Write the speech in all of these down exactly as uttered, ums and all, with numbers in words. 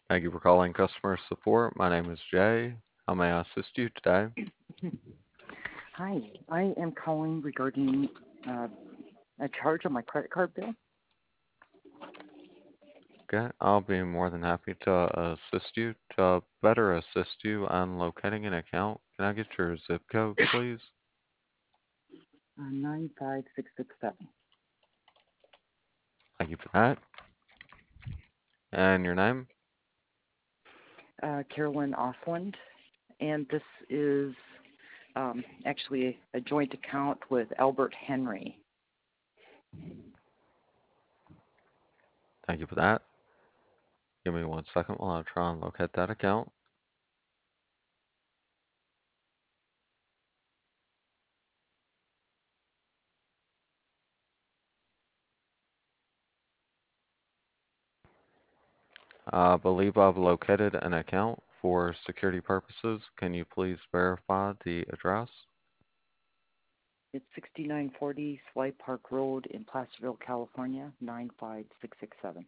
Thank you for calling customer support. My name is Jay. How may I assist you today? Hi, I am calling regarding uh, a charge on my credit card bill. Okay, I'll be more than happy to assist you. To better assist you on locating an account, can I get your zip code, please? Uh, nine five six six seven. Thank you for that. And your name? Uh, Carolyn Offland, and this is um, actually a joint account with Albert Henry. Thank you for that. Give me one second while I try and locate that account. I believe I've located an account for security purposes. Can you please verify the address? It's sixty-nine forty Sly Park Road in Placerville, California, nine five six six seven.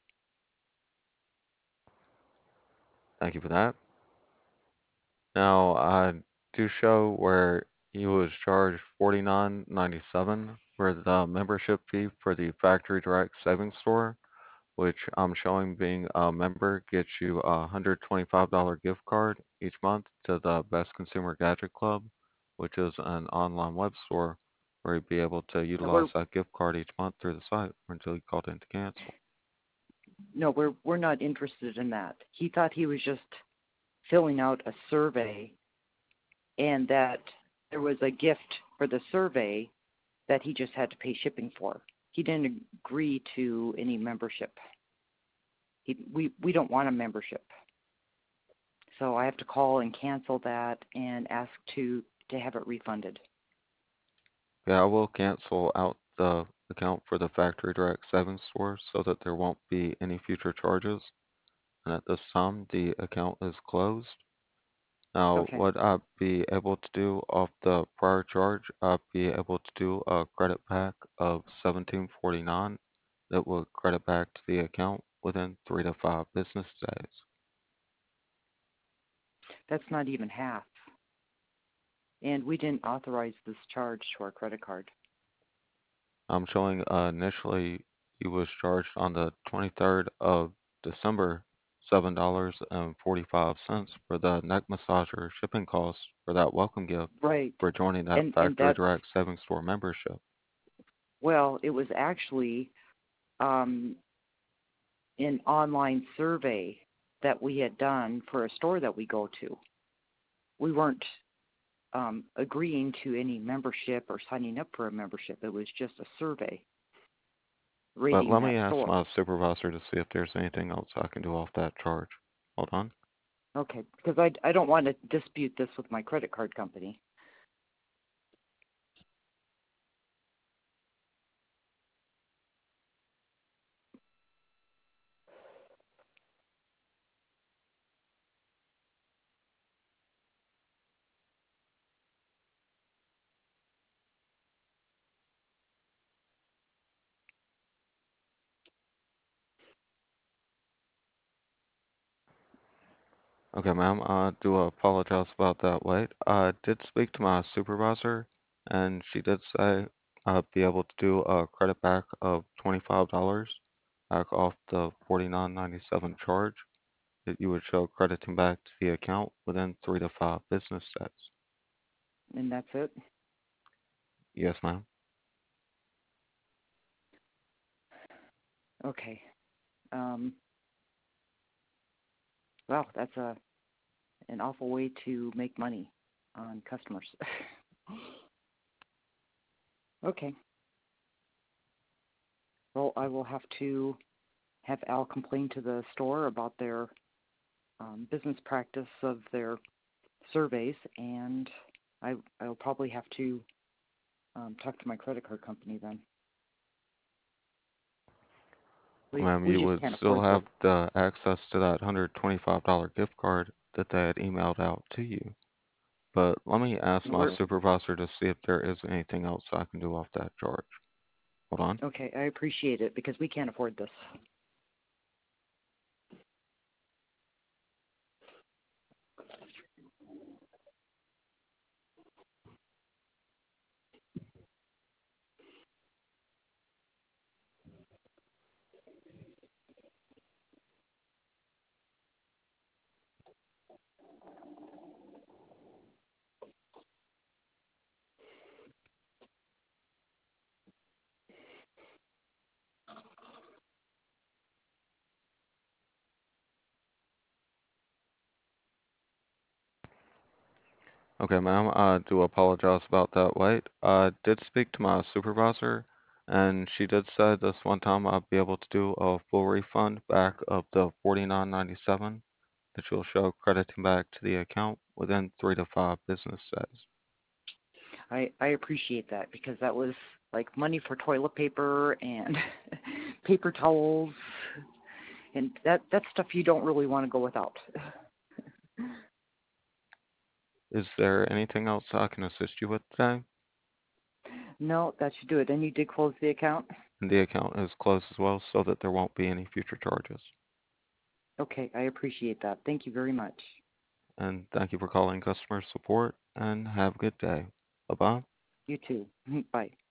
Thank you for that. Now, I do show where he was charged forty-nine ninety-seven for the membership fee for the Factory Direct Savings Store, which I'm showing being a member gets you a one hundred twenty-five dollars gift card each month to the Best Consumer Gadget Club, which is an online web store where you'd be able to No, utilize we're that gift card each month through the site until you called in to cancel. no, we're we're not interested in that. He thought he was just filling out a survey, and that there was a gift for the survey that he just had to pay shipping for. He didn't agree to any membership. He, we we don't want a membership, so I have to call and cancel that and ask to to have it refunded. Yeah, I will cancel out the account for the Factory Direct Savings Store so that there won't be any future charges. And at this time, the account is closed. Now, Okay, what I'd be able to do off the prior charge, I'd be able to do a credit back of seventeen forty-nine that will credit back to the account within three to five business days. that's not even half, and we didn't authorize this charge to our credit card. I'm showing uh, initially he was charged on the twenty-third of December seven dollars and forty-five cents for the neck massager shipping costs for that welcome gift Right, for joining that and and Factory that's Direct Savings Store membership. well, it was actually um, an online survey that we had done for a store that we go to. We weren't um, agreeing to any membership or signing up for a membership. It was just a survey But rating let that me ask store. my supervisor to see if there's anything else I can do off that charge. Hold on. Okay, because I, I don't want to dispute this with my credit card company. Okay, ma'am, I do apologize about that wait. I did speak to my supervisor, and she did say I'd be able to do a credit back of twenty-five dollars back off the forty-nine ninety-seven charge that you would show crediting back to the account within three to five business days. And that's it. Yes, ma'am. Okay. Um, wow, that's a an awful way to make money on customers. Okay. Well, I will have to have Al complain to the store about their um, business practice of their surveys, and I I'll probably have to um, talk to my credit card company then. We Ma'am, we you just would can't still afford this. have the access to that one hundred twenty-five dollars gift card that they had emailed out to you. But let me ask my We're supervisor to see if there is anything else I can do off that charge. Hold on. okay. I appreciate it because we can't afford this. Okay, ma'am, I do apologize about that wait. I did speak to my supervisor, and she did say this one time I'd be able to do a full refund back of the forty-nine ninety-seven that you'll show crediting back to the account within three to five business days. I I appreciate that because that was like money for toilet paper and paper towels, and that that's stuff you don't really want to go without. Is there anything else I can assist you with today? No, that should do it. And you did close the account? And the account is closed as well so that there won't be any future charges. Okay, I appreciate that. Thank you very much. And thank you for calling customer support and have a good day. Bye bye. You too. Bye.